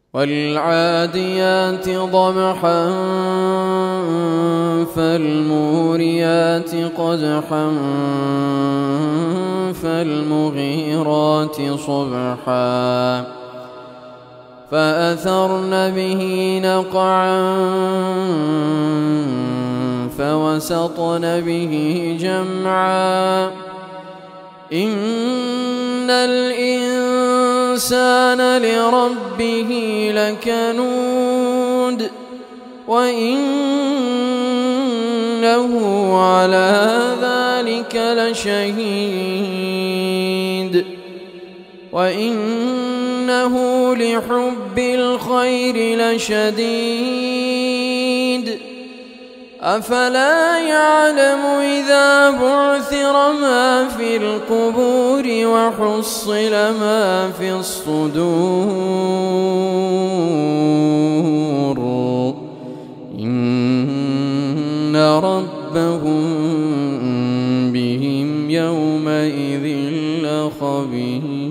والعاديات ضبحا فالموريات قدحا فالمغيرات صبحا فأثرن به نقعا فوسطن به جمعا إن الإنسان لربه لكنود وإنه على ذلك لشهيد وإنه لحب الخير لشديد أفلا يعلم إذا بعثر ما في القبور وحصل ما في الصدور إن ربهم بهم يومئذ لخبير.